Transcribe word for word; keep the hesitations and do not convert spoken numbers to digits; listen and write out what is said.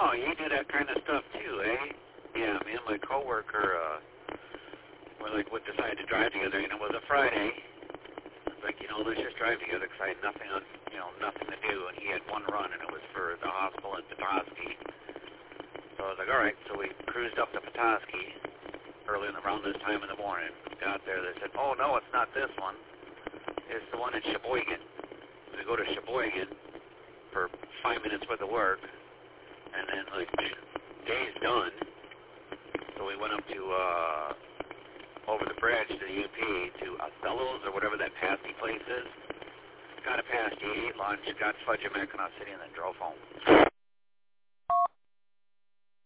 Oh, you do that kind of stuff too, eh? Yeah, me and my coworker, uh, were like, we decided to drive together, and it was a Friday. It's like, you know, let's just drive together because I had nothing on, you know, nothing to do, and he had one run, and it was for the hospital in Petoskey. So I was like, all right. So we cruised up to Petoskey early in the, around this time in the morning. Got there, they said, oh no, it's not this one. It's the one in Sheboygan. So we go to Sheboygan for five minutes worth of work, and then like day's done. So we went up to uh, over the bridge to the U P to Othello's or whatever that pasty place is. Got a pasty, ate lunch, got fudge in Mackinac City, and then drove home.